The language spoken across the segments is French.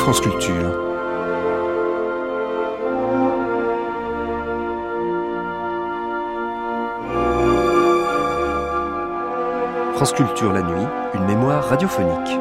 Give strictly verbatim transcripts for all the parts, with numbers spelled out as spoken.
France Culture. France Culture la nuit, une mémoire radiophonique.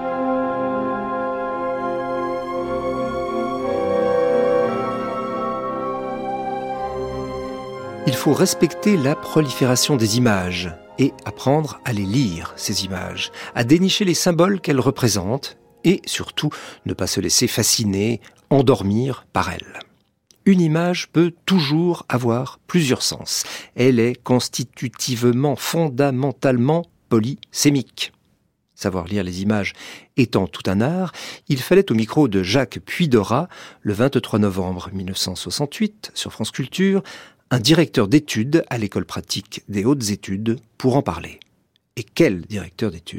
Il faut respecter la prolifération des images et apprendre à les lire, ces images, à dénicher les symboles qu'elles représentent et surtout ne pas se laisser fasciner, endormir par elles. Une image peut toujours avoir plusieurs sens. Elle est constitutivement, fondamentalement polysémique. Savoir lire les images étant tout un art, il fallait au micro de Jacques Puyderat, le vingt-trois novembre mille neuf cent soixante-huit, sur France Culture, un directeur d'études à l'École pratique des hautes études pour en parler. Et quel directeur d'études ?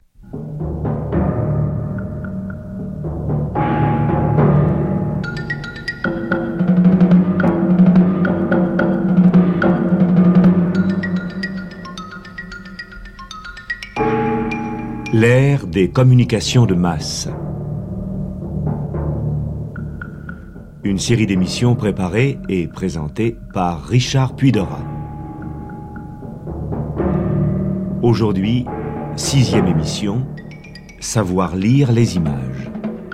L'ère des communications de masse. Une série d'émissions préparées et présentées par Richard Puyderat. Aujourd'hui, sixième émission, Savoir lire les images.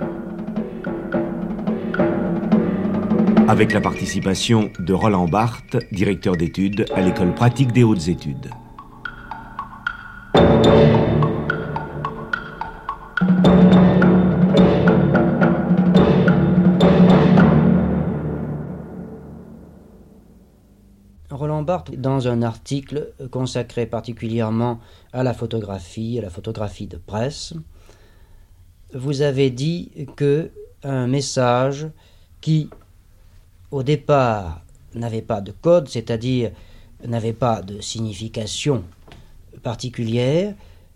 Avec la participation de Roland Barthes, directeur d'études à l'École pratique des hautes études. Roland Barthes, dans un article consacré particulièrement à la photographie, à la photographie de presse, vous avez dit que un message qui, au départ, n'avait pas de code, c'est-à-dire n'avait pas de signification particulière,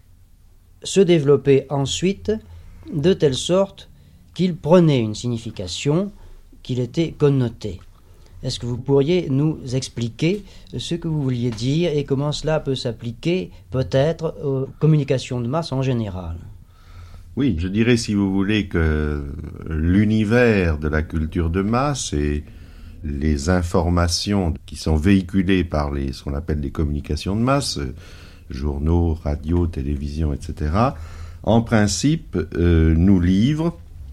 se développait ensuite de telle sorte qu'il prenait une signification, qu'il était connoté. Est-ce que vous pourriez nous expliquer ce que vous vouliez dire et comment cela peut s'appliquer peut-être aux communications de masse en général ? Oui, je dirais, si vous voulez, que l'univers de la culture de masse et les informations qui sont véhiculées par les, ce qu'on appelle les communications de masse, journaux, radio, télévision, et cetera, en principe, euh, nous livrent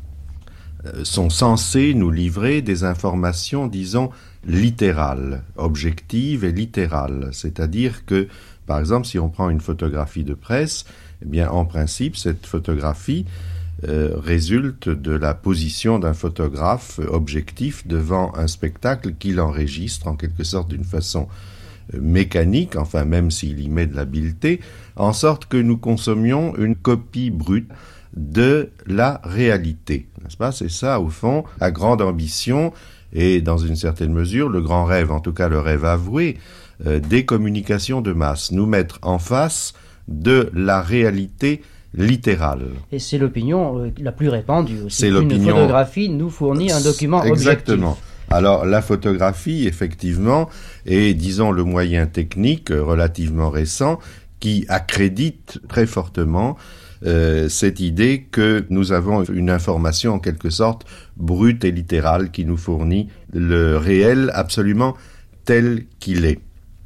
sont censés nous livrer des informations, disons, littérales, objectives et littérales. C'est-à-dire que, par exemple, si on prend une photographie de presse, eh bien, en principe, cette photographie euh, résulte de la position d'un photographe objectif devant un spectacle qu'il enregistre en quelque sorte d'une façon euh, mécanique, enfin même s'il y met de l'habileté, en sorte que nous consommions une copie brute de la réalité, n'est-ce pas ? C'est ça, au fond, la grande ambition et, dans une certaine mesure, le grand rêve, en tout cas le rêve avoué, euh, des communications de masse, nous mettre en face de la réalité littérale. Et c'est l'opinion euh, la plus répandue aussi. C'est l'opinion... Une photographie nous fournit un document Exactement. objectif. Alors, la photographie, effectivement, est, disons, le moyen technique euh, relativement récent qui accrédite très fortement Euh, cette idée que nous avons une information en quelque sorte brute et littérale qui nous fournit le réel absolument tel qu'il est.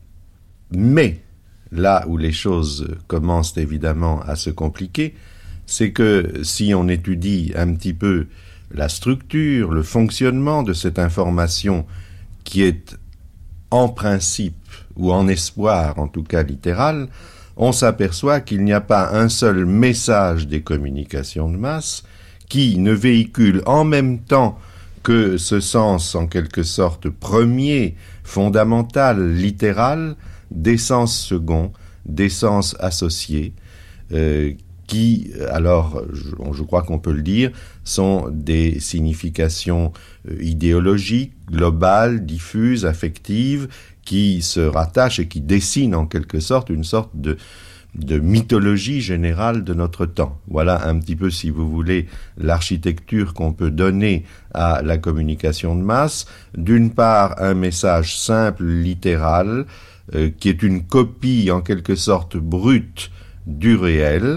Mais là où les choses commencent évidemment à se compliquer, c'est que si on étudie un petit peu la structure, le fonctionnement de cette information qui est en principe ou en espoir en tout cas littérale, on s'aperçoit qu'il n'y a pas un seul message des communications de masse qui ne véhicule en même temps que ce sens en quelque sorte premier, fondamental, littéral, des sens seconds, des sens associés, euh, qui, alors, je, je crois qu'on peut le dire, sont des significations euh, idéologiques, globales, diffuses, affectives, qui se rattachent et qui dessinent en quelque sorte une sorte de, de mythologie générale de notre temps. Voilà un petit peu, si vous voulez, l'architecture qu'on peut donner à la communication de masse. D'une part, un message simple, littéral, euh, qui est une copie en quelque sorte brute du réel,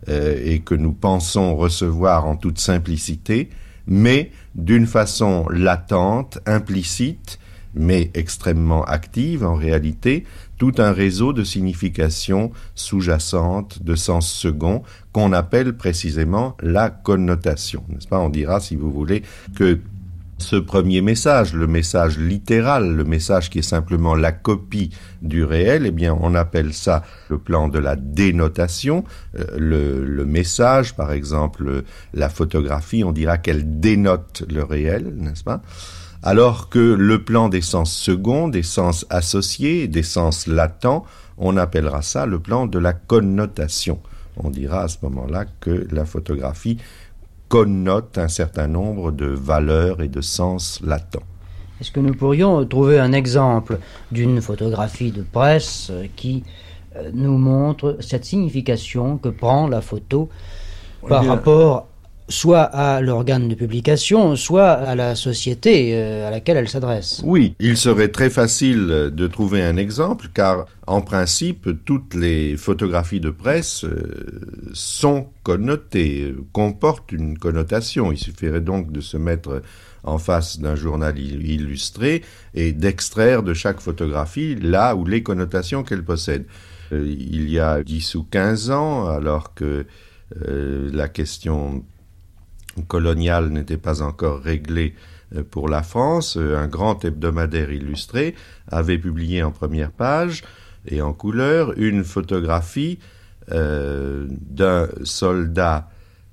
euh, et que nous pensons recevoir en toute simplicité, mais d'une façon latente, implicite, mais extrêmement active en réalité, tout un réseau de significations sous-jacentes, de sens second, qu'on appelle précisément la connotation. N'est-ce pas ? On dira, si vous voulez, que ce premier message, le message littéral, le message qui est simplement la copie du réel, eh bien, on appelle ça le plan de la dénotation. Euh, le, le message, par exemple, la photographie, on dira qu'elle dénote le réel, n'est-ce pas ? Alors que le plan des sens seconds, des sens associés, des sens latents, on appellera ça le plan de la connotation. On dira à ce moment-là que la photographie connote un certain nombre de valeurs et de sens latents. Est-ce que nous pourrions trouver un exemple d'une photographie de presse qui nous montre cette signification que prend la photo par bien, rapport soit à l'organe de publication, soit à la société euh, à laquelle elle s'adresse? Oui, il serait très facile de trouver un exemple, car en principe, toutes les photographies de presse euh, sont connotées, comportent une connotation. Il suffirait donc de se mettre en face d'un journal illustré et d'extraire de chaque photographie là où les connotations qu'elle possède. Euh, il y a dix ou quinze ans, alors que euh, la question coloniale n'était pas encore réglée pour la France, un grand hebdomadaire illustré avait publié en première page et en couleur une photographie euh, d'un soldat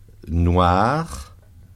noir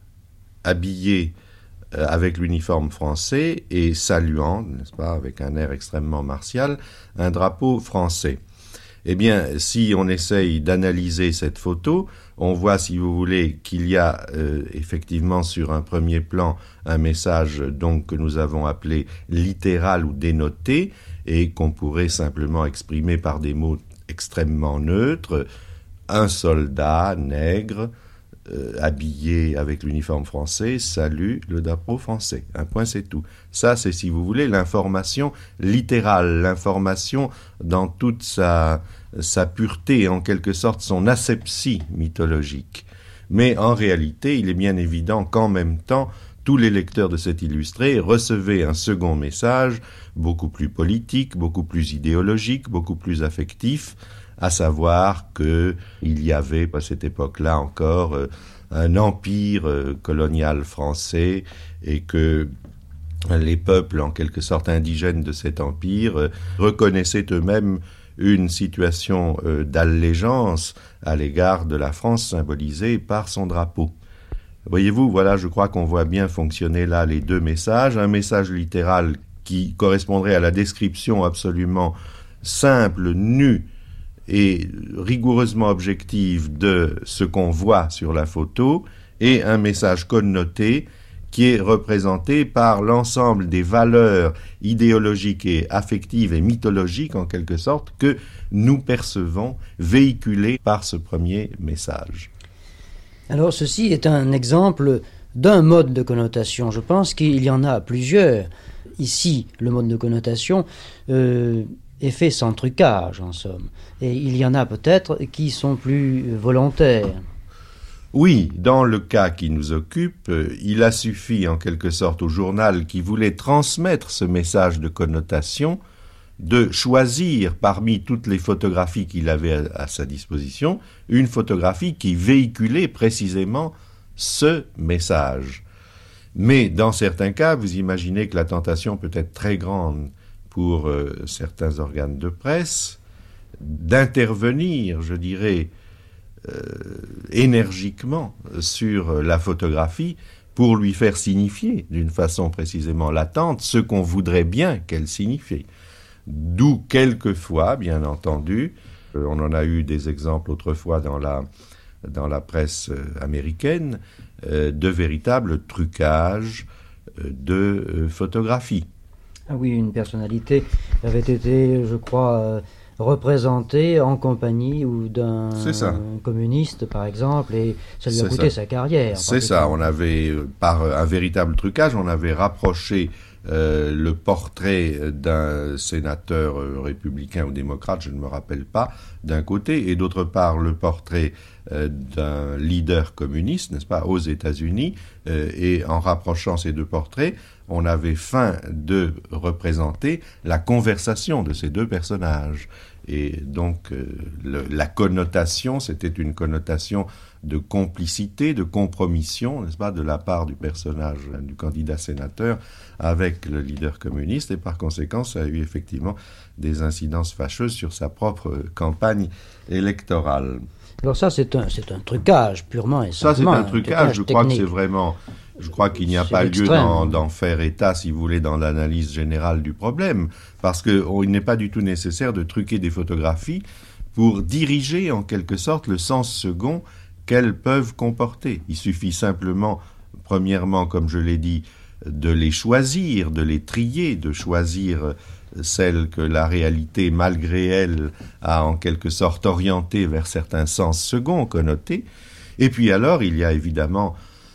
habillé euh, avec l'uniforme français et saluant, n'est-ce pas, avec un air extrêmement martial, un drapeau français. Eh bien, si on essaye d'analyser cette photo, on voit, si vous voulez, qu'il y a euh, effectivement sur un premier plan un message donc que nous avons appelé littéral ou dénoté et qu'on pourrait simplement exprimer par des mots extrêmement neutres. Un soldat nègre euh, habillé avec l'uniforme français salue le drapeau français. Un point, c'est tout. Ça, c'est, si vous voulez, l'information littérale, l'information dans toute sa... sa pureté, en quelque sorte son asepsie mythologique. Mais en réalité, il est bien évident qu'en même temps, tous les lecteurs de cet illustré recevaient un second message, beaucoup plus politique, beaucoup plus idéologique, beaucoup plus affectif, à savoir qu'il y avait, à cette époque-là encore, un empire colonial français et que les peuples, en quelque sorte indigènes de cet empire, reconnaissaient eux-mêmes une situation euh, d'allégeance à l'égard de la France symbolisée par son drapeau. Voyez-vous, voilà, je crois qu'on voit bien fonctionner là les deux messages. Un message littéral qui correspondrait à la description absolument simple, nue et rigoureusement objective de ce qu'on voit sur la photo, et un message connoté qui est représenté par l'ensemble des valeurs idéologiques et affectives et mythologiques, en quelque sorte, que nous percevons véhiculées par ce premier message. Alors, ceci est un exemple d'un mode de connotation. Je pense qu'il y en a plusieurs. Ici, le mode de connotation euh, est fait sans trucage, en somme. Et il y en a peut-être qui sont plus volontaires. Oui, dans le cas qui nous occupe, il a suffi en quelque sorte au journal qui voulait transmettre ce message de connotation de choisir parmi toutes les photographies qu'il avait à, à sa disposition une photographie qui véhiculait précisément ce message. Mais dans certains cas, vous imaginez que la tentation peut être très grande pour euh, certains organes de presse d'intervenir, je dirais, Euh, énergiquement sur la photographie pour lui faire signifier d'une façon précisément latente ce qu'on voudrait bien qu'elle signifie. D'où quelquefois, bien entendu, euh, on en a eu des exemples autrefois dans la, dans la presse euh, américaine, euh, de véritables trucages euh, de euh, photographie. Ah oui, une personnalité avait été, je crois... Euh représenté en compagnie ou d'un communiste, par exemple, et ça lui a coûté sa carrière. C'est ça, on avait, par un véritable trucage, on avait rapproché euh, le portrait d'un sénateur euh, républicain ou démocrate, je ne me rappelle pas, d'un côté, et d'autre part le portrait euh, d'un leader communiste, n'est-ce pas, aux États-Unis, euh, et en rapprochant ces deux portraits, on avait feint de représenter la conversation de ces deux personnages. Et donc, euh, le, la connotation, c'était une connotation de complicité, de compromission, n'est-ce pas, de la part du personnage, hein, du candidat sénateur avec le leader communiste, et par conséquent, ça a eu effectivement des incidences fâcheuses sur sa propre campagne électorale. Alors ça, c'est un, c'est un trucage, purement et simplement. Ça, c'est un, un trucage, trucage je crois technique. que c'est vraiment... Je crois qu'il n'y a C'est pas l'extrême. lieu d'en, d'en faire état, si vous voulez, dans l'analyse générale du problème, parce qu'il oh, n'est pas du tout nécessaire de truquer des photographies pour diriger, en quelque sorte, le sens second qu'elles peuvent comporter. Il suffit simplement, premièrement, comme je l'ai dit, de les choisir, de les trier, de choisir celles que la réalité, malgré elle, a en quelque sorte orientées vers certains sens seconds connotés. Et puis alors, il y a évidemment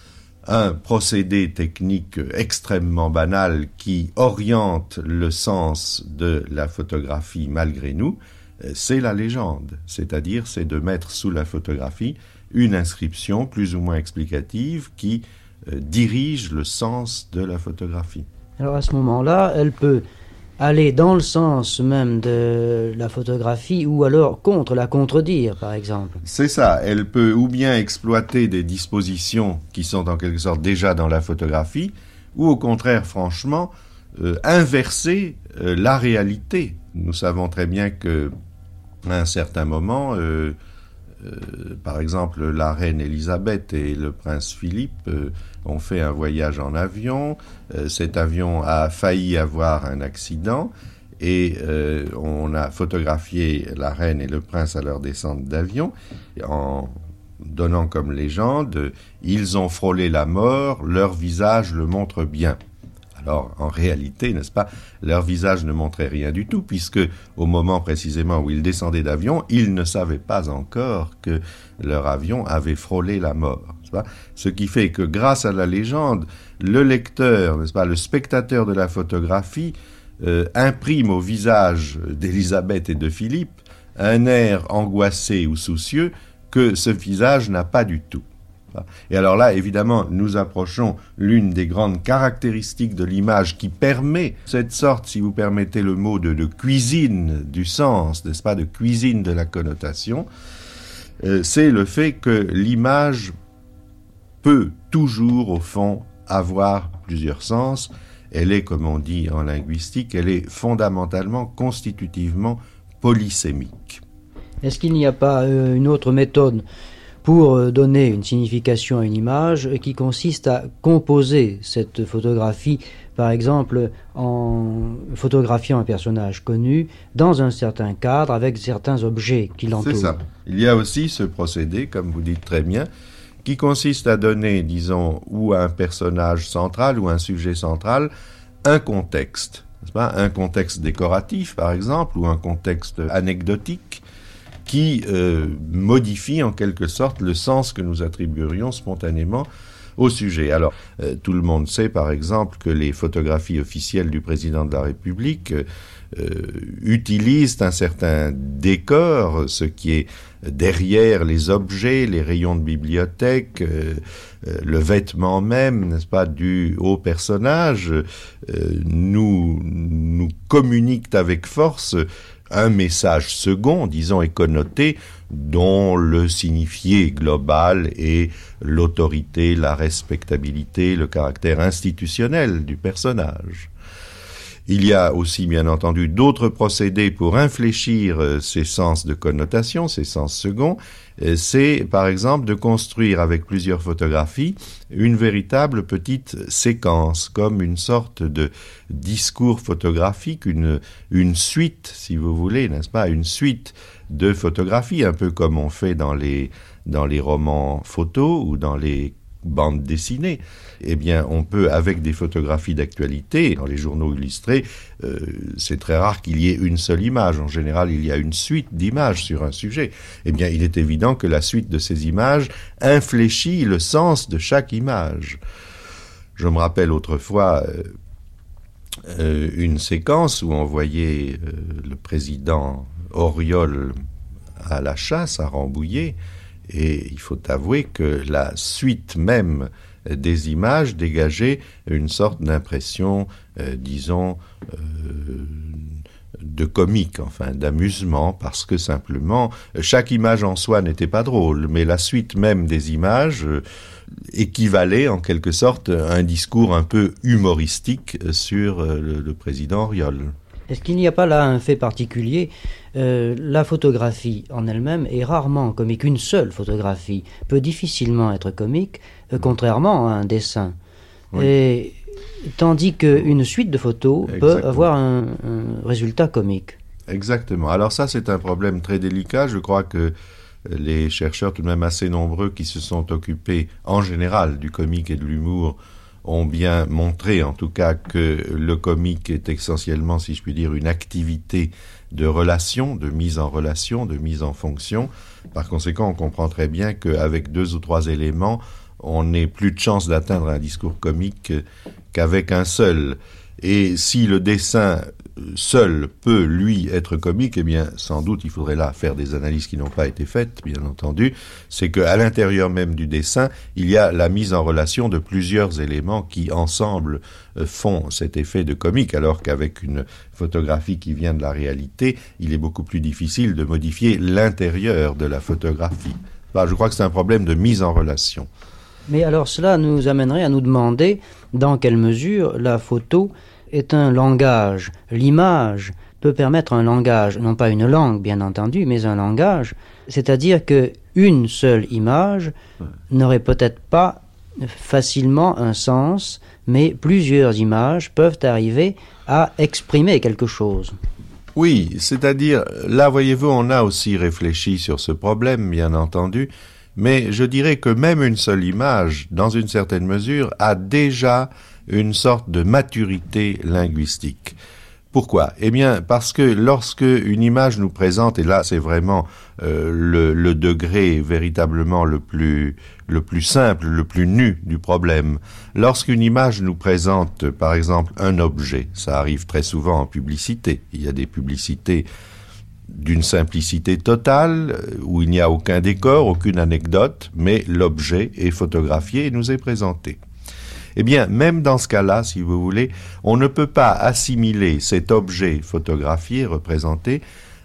un procédé technique extrêmement banal qui oriente le sens de la photographie malgré nous, c'est la légende. C'est-à-dire, c'est de mettre sous la photographie une inscription plus ou moins explicative qui euh, dirige le sens de la photographie. Alors à ce moment-là, elle peut aller dans le sens même de la photographie ou alors contre la contredire, par exemple. C'est ça, elle peut ou bien exploiter des dispositions qui sont en quelque sorte déjà dans la photographie, ou au contraire, franchement, euh, inverser euh, la réalité. Nous savons très bien que à un certain moment, euh, euh, par exemple, la reine Élisabeth et le prince Philippe euh, ont fait un voyage en avion. Euh, cet avion a failli avoir un accident et euh, on a photographié la reine et le prince à leur descente d'avion en donnant comme légende « Ils ont frôlé la mort, leur visage le montre bien ». Alors, en réalité, n'est-ce pas, leur visage ne montrait rien du tout, puisque au moment précisément où ils descendaient d'avion, ils ne savaient pas encore que leur avion avait frôlé la mort. N'est-ce pas ? Ce qui fait que grâce à la légende, le lecteur, n'est-ce pas, le spectateur de la photographie, euh, imprime au visage d'Élisabeth et de Philippe un air angoissé ou soucieux que ce visage n'a pas du tout. Et alors là, évidemment, nous approchons l'une des grandes caractéristiques de l'image qui permet cette sorte, si vous permettez le mot, de, de cuisine du sens, n'est-ce pas, de cuisine de la connotation, euh, c'est le fait que l'image peut toujours, au fond, avoir plusieurs sens. Elle est, comme on dit en linguistique, elle est fondamentalement, constitutivement polysémique. Est-ce qu'il n'y a pas euh, une autre méthode pour donner une signification à une image qui consiste à composer cette photographie, par exemple en photographiant un personnage connu dans un certain cadre avec certains objets qui l'entourent? C'est ça. Il y a aussi ce procédé, comme vous dites très bien, qui consiste à donner, disons, ou à un personnage central ou un sujet central, un contexte, n'est-ce pas ? Un contexte décoratif, par exemple, ou un contexte anecdotique, qui euh, modifie en quelque sorte le sens que nous attribuerions spontanément au sujet. Alors, euh, tout le monde sait, par exemple, que les photographies officielles du président de la République euh, euh, utilisent un certain décor, ce qui est derrière les objets, les rayons de bibliothèque, euh, euh, le vêtement même, n'est-ce pas, du haut personnage, euh, nous, nous communiquent avec force un message second, disons, et connoté, dont le signifié global est l'autorité, la respectabilité, le caractère institutionnel du personnage. Il y a aussi, bien entendu, d'autres procédés pour infléchir ces sens de connotation, ces sens seconds. C'est, par exemple, de construire avec plusieurs photographies une véritable petite séquence, comme une sorte de discours photographique, une, une suite, si vous voulez, n'est-ce pas, une suite de photographies, un peu comme on fait dans les, dans les romans photos ou dans les bandes dessinées. Eh bien, on peut, avec des photographies d'actualité, dans les journaux illustrés, euh, c'est très rare qu'il y ait une seule image. En général, il y a une suite d'images sur un sujet. Eh bien, il est évident que la suite de ces images infléchit le sens de chaque image. Je me rappelle autrefois, euh, euh, une séquence où on voyait euh, le président Auriol à la chasse, à Rambouillet, et il faut avouer que la suite même des images dégageait une sorte d'impression, euh, disons, euh, de comique, enfin d'amusement, parce que simplement, chaque image en soi n'était pas drôle, mais la suite même des images euh, équivalait en quelque sorte à un discours un peu humoristique sur euh, le, le président Auriol. Est-ce qu'il n'y a pas là un fait particulier ? euh, La photographie en elle-même est rarement comique. Une seule photographie peut difficilement être comique, euh, contrairement à un dessin. Oui. Et, tandis qu'une suite de photos Exactement. peut avoir un, un résultat comique. Exactement. Alors ça, c'est un problème très délicat. Je crois que les chercheurs, tout de même assez nombreux, qui se sont occupés en général du comique et de l'humour, ont bien montré, en tout cas, que le comique est essentiellement, si je puis dire, une activité de relation, de mise en relation, de mise en fonction. Par conséquent, on comprend très bien qu'avec deux ou trois éléments, on n'ait plus de chance d'atteindre un discours comique qu'avec un seul. Et si le dessin seul peut, lui, être comique, eh bien, sans doute, il faudrait là faire des analyses qui n'ont pas été faites, bien entendu. C'est qu'à l'intérieur même du dessin, il y a la mise en relation de plusieurs éléments qui, ensemble, font cet effet de comique, alors qu'avec une photographie qui vient de la réalité, il est beaucoup plus difficile de modifier l'intérieur de la photographie. Enfin, je crois que c'est un problème de mise en relation. Mais alors, cela nous amènerait à nous demander dans quelle mesure la photo est un langage. L'image peut permettre un langage, non pas une langue bien entendu, mais un langage. C'est-à-dire qu'une seule image n'aurait peut-être pas facilement un sens, mais plusieurs images peuvent arriver à exprimer quelque chose. Oui, c'est-à-dire, là, voyez-vous, on a aussi réfléchi sur ce problème, bien entendu, mais je dirais que même une seule image, dans une certaine mesure, a déjà une sorte de maturité linguistique. Pourquoi ? Eh bien, parce que lorsque une image nous présente, et là c'est vraiment euh, le, le degré véritablement le plus, le plus simple, le plus nu du problème, lorsqu'une image nous présente, par exemple, un objet, ça arrive très souvent en publicité, il y a des publicités d'une simplicité totale, où il n'y a aucun décor, aucune anecdote, mais l'objet est photographié et nous est présenté. Eh bien, même dans ce cas-là, si vous voulez, on ne peut pas assimiler cet objet photographié, représenté,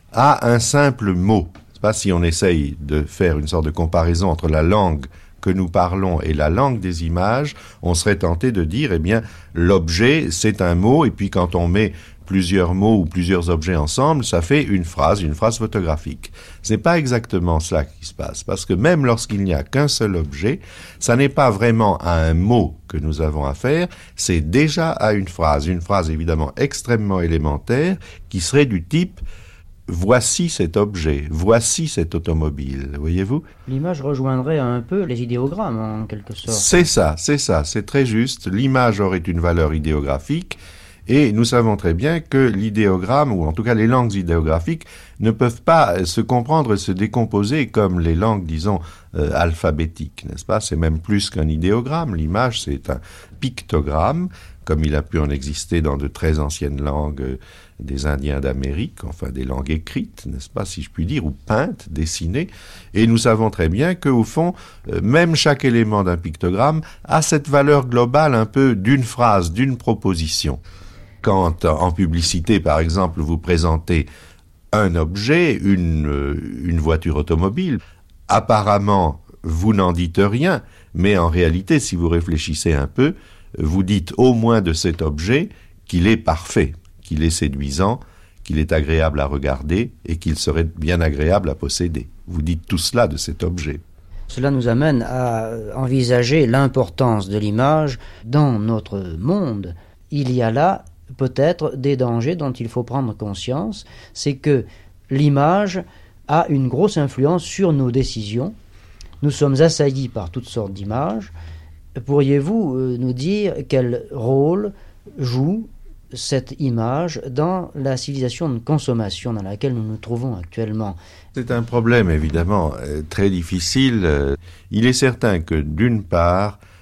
à un simple mot. C'est pas si on essaye de faire une sorte de comparaison entre la langue que nous parlons et la langue des images, on serait tenté de dire, eh bien, l'objet, c'est un mot, et puis quand on met plusieurs mots ou plusieurs objets ensemble, ça fait une phrase, une phrase photographique. C'est pas exactement cela qui se passe, parce que même lorsqu'il n'y a qu'un seul objet, ça n'est pas vraiment à un mot que nous avons affaire, c'est déjà à une phrase, une phrase évidemment extrêmement élémentaire, qui serait du type « voici cet objet, voici cette automobile », voyez-vous ? L'image rejoindrait un peu les idéogrammes, en quelque sorte. C'est ça, c'est ça, c'est très juste. L'image aurait une valeur idéographique, et nous savons très bien que l'idéogramme, ou en tout cas les langues idéographiques, ne peuvent pas se comprendre et se décomposer comme les langues, disons, euh, alphabétiques, n'est-ce pas ? C'est même plus qu'un idéogramme. L'image, c'est un pictogramme, comme il a pu en exister dans de très anciennes langues euh, des Indiens d'Amérique, enfin des langues écrites, n'est-ce pas, si je puis dire, ou peintes, dessinées. Et nous savons très bien qu'au fond, euh, même chaque élément d'un pictogramme a cette valeur globale un peu d'une phrase, d'une proposition. Quand en publicité, par exemple, vous présentez un objet, une, une voiture automobile, apparemment, vous n'en dites rien, mais en réalité, si vous réfléchissez un peu, vous dites au moins de cet objet qu'il est parfait, qu'il est séduisant, qu'il est agréable à regarder et qu'il serait bien agréable à posséder. Vous dites tout cela de cet objet. Cela nous amène à envisager l'importance de l'image dans notre monde. Il y a là peut-être des dangers dont il faut prendre conscience, c'est que l'image a une grosse influence sur nos décisions. Nous sommes assaillis par toutes sortes d'images. Pourriez-vous nous dire quel rôle joue cette image dans la civilisation de consommation dans laquelle nous nous trouvons actuellement ? C'est un problème évidemment très difficile. Il est certain que d'une part,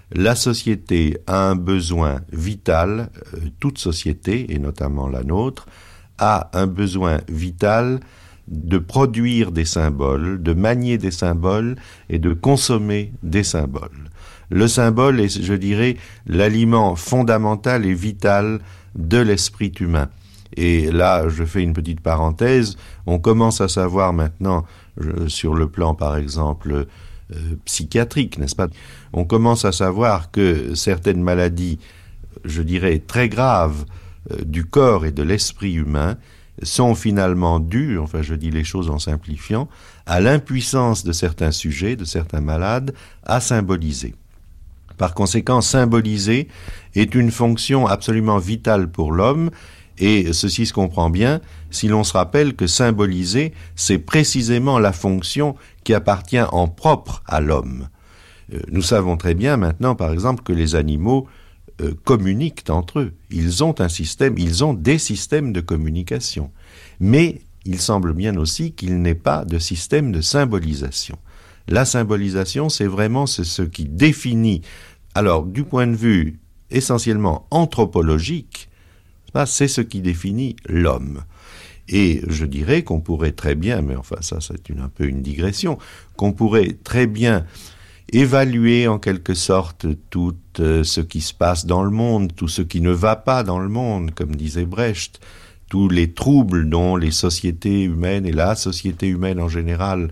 la société a un besoin vital, euh, toute société, et notamment la nôtre, a un besoin vital de produire des symboles, de manier des symboles et de consommer des symboles. Le symbole est, je dirais, l'aliment fondamental et vital de l'esprit humain. Et là, je fais une petite parenthèse, on commence à savoir maintenant, je, sur le plan par exemple euh, psychiatrique, n'est-ce pas? On commence à savoir que certaines maladies, je dirais, très graves euh, du corps et de l'esprit humain sont finalement dues, enfin je dis les choses en simplifiant, à l'impuissance de certains sujets, de certains malades, à symboliser. Par conséquent, symboliser est une fonction absolument vitale pour l'homme, et ceci se comprend bien si l'on se rappelle que symboliser, c'est précisément la fonction qui appartient en propre à l'homme. Nous savons très bien maintenant, par exemple, que les animaux euh, communiquent entre eux. Ils ont un système, ils ont des systèmes de communication. Mais il semble bien aussi qu'il n'ait pas de système de symbolisation. La symbolisation, c'est vraiment c'est ce qui définit, alors du point de vue essentiellement anthropologique, c'est ce qui définit l'homme. Et je dirais qu'on pourrait très bien, mais enfin ça c'est une, un peu une digression, qu'on pourrait très bien évaluer en quelque sorte tout euh, ce qui se passe dans le monde, tout ce qui ne va pas dans le monde, comme disait Brecht, tous les troubles dont les sociétés humaines et la société humaine en général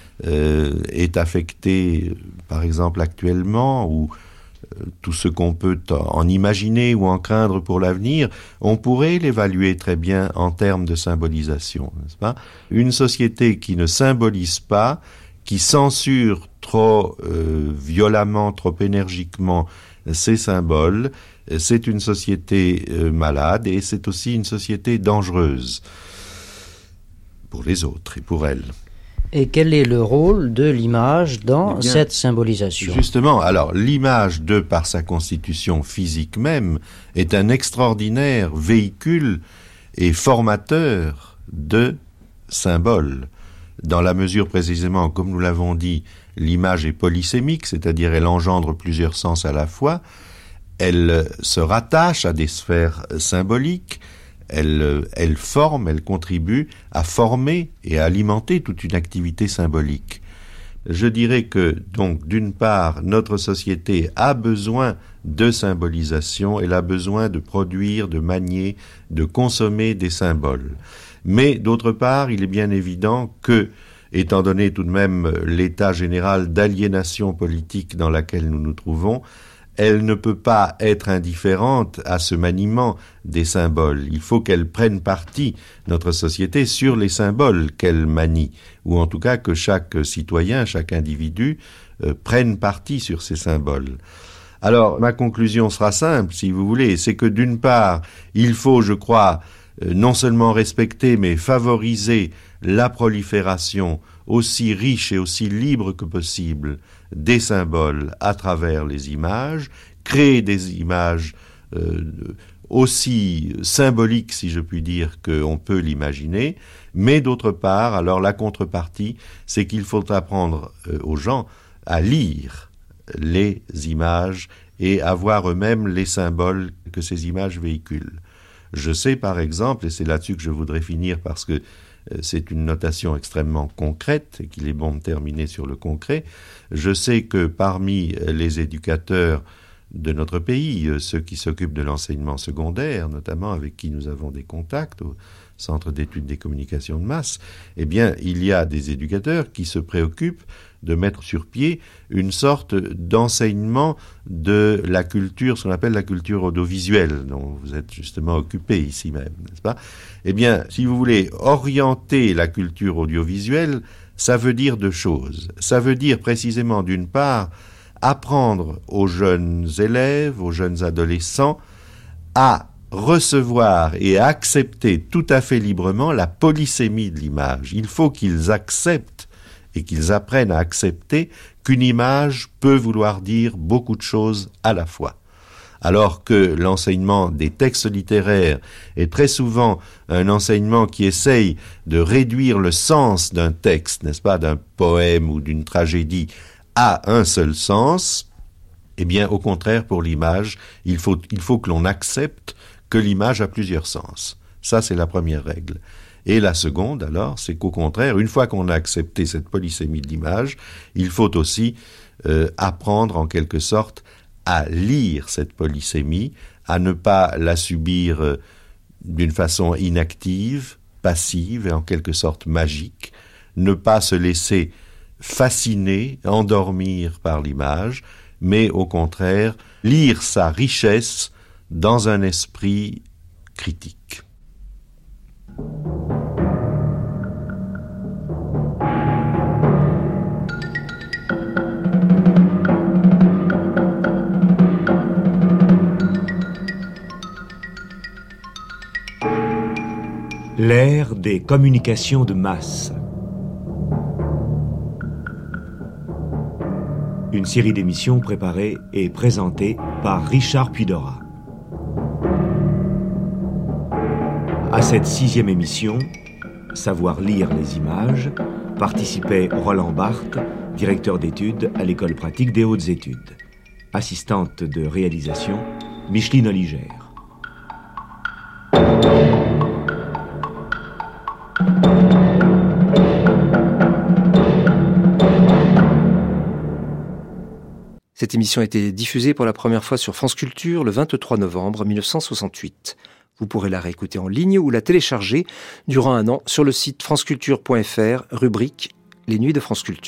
euh, est affectée, par exemple actuellement, ou euh, tout ce qu'on peut en imaginer ou en craindre pour l'avenir, on pourrait l'évaluer très bien en termes de symbolisation, n'est-ce pas? Une société qui ne symbolise pas, qui censure trop euh, violemment, trop énergiquement ces symboles, c'est une société euh, malade et c'est aussi une société dangereuse pour les autres et pour elle. Et quel est le rôle de l'image dans eh bien, cette symbolisation? Justement, alors l'image, de par sa constitution physique même, est un extraordinaire véhicule et formateur de symboles. Dans la mesure précisément, comme nous l'avons dit, l'image est polysémique, c'est-à-dire elle engendre plusieurs sens à la fois, elle se rattache à des sphères symboliques, elle, elle forme, elle contribue à former et à alimenter toute une activité symbolique. Je dirais que, donc, d'une part, notre société a besoin de symbolisation, elle a besoin de produire, de manier, de consommer des symboles. Mais, d'autre part, il est bien évident que, étant donné tout de même l'état général d'aliénation politique dans laquelle nous nous trouvons, elle ne peut pas être indifférente à ce maniement des symboles. Il faut qu'elle prenne parti, notre société, sur les symboles qu'elle manie, ou en tout cas que chaque citoyen, chaque individu, euh, prenne parti sur ces symboles. Alors, ma conclusion sera simple, si vous voulez, c'est que d'une part, il faut, je crois, euh, non seulement respecter, mais favoriser la prolifération aussi riche et aussi libre que possible des symboles à travers les images, créer des images euh, aussi symboliques, si je puis dire, qu'on peut l'imaginer, mais d'autre part, alors la contrepartie, c'est qu'il faut apprendre euh, aux gens à lire les images et à voir eux-mêmes les symboles que ces images véhiculent. Je sais par exemple, et c'est là-dessus que je voudrais finir parce que c'est une notation extrêmement concrète et qu'il est bon de terminer sur le concret. Je sais que parmi les éducateurs de notre pays, ceux qui s'occupent de l'enseignement secondaire, notamment avec qui nous avons des contacts au Centre d'études des communications de masse, eh bien, il y a des éducateurs qui se préoccupent de mettre sur pied une sorte d'enseignement de la culture, ce qu'on appelle la culture audiovisuelle, dont vous êtes justement occupé ici même, n'est-ce pas? Eh bien, si vous voulez orienter la culture audiovisuelle, ça veut dire deux choses. Ça veut dire précisément, d'une part, apprendre aux jeunes élèves, aux jeunes adolescents, à recevoir et à accepter tout à fait librement la polysémie de l'image. Il faut qu'ils acceptent et qu'ils apprennent à accepter qu'une image peut vouloir dire beaucoup de choses à la fois. Alors que l'enseignement des textes littéraires est très souvent un enseignement qui essaye de réduire le sens d'un texte, n'est-ce pas, d'un poème ou d'une tragédie, à un seul sens, Eh bien, au contraire, pour l'image, il faut, il faut que l'on accepte que l'image a plusieurs sens. Ça, c'est la première règle. Et la seconde, alors, c'est qu'au contraire, une fois qu'on a accepté cette polysémie de l'image, il faut aussi euh, apprendre en quelque sorte à lire cette polysémie, à ne pas la subir euh, d'une façon inactive, passive et en quelque sorte magique, ne pas se laisser fasciner, endormir par l'image, mais au contraire, lire sa richesse dans un esprit critique. L'ère des communications de masse. Une série d'émissions préparées et présentées par Richard Puydora. À cette sixième émission, Savoir lire les images, participait Roland Barthes, directeur d'études à l'École pratique des hautes études. Assistante de réalisation, Micheline Oligère. Cette émission a été diffusée pour la première fois sur France Culture le vingt-trois novembre mille neuf cent soixante-huit. Vous pourrez la réécouter en ligne ou la télécharger durant un an sur le site franceculture point f r, rubrique « Les Nuits de France Culture ».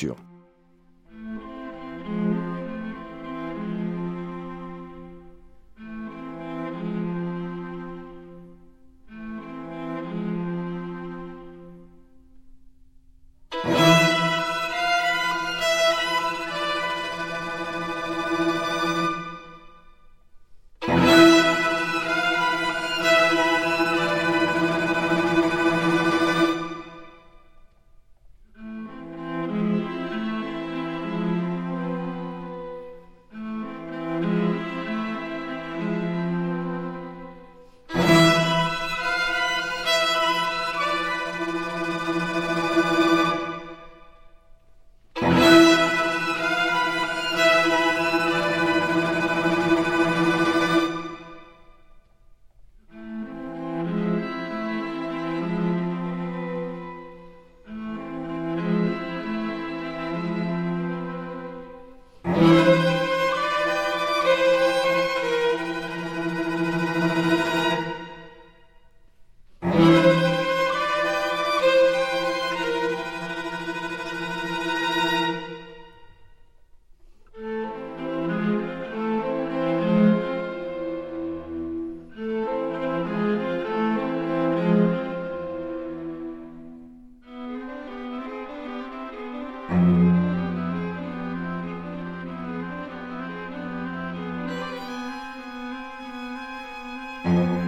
Thank you.